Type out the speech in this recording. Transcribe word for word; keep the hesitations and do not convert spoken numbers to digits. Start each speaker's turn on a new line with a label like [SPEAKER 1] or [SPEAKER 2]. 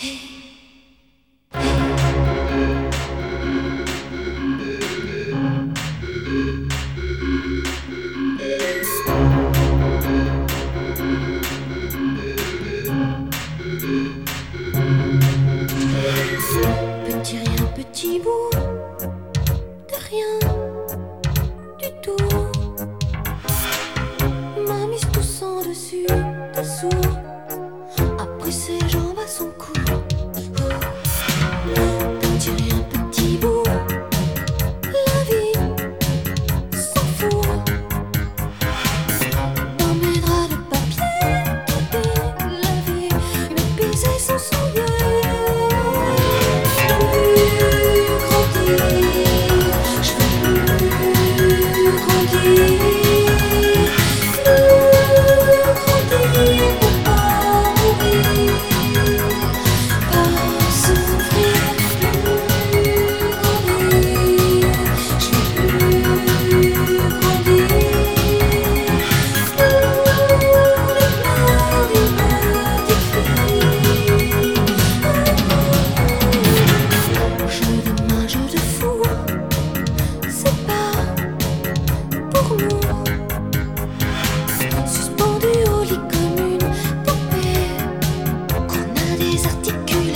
[SPEAKER 1] Petit rien, petit bout de rien du tout. M'a mise tout sang dessus, dessous. Après ses jambes à son cou. Petit rien, petit bout. La vie s'en fout. Dans mes draps de papier, trempés, lavés, mes baisers sont souillés. Suspendu au lit comme une poupée, qu'on a des articulations.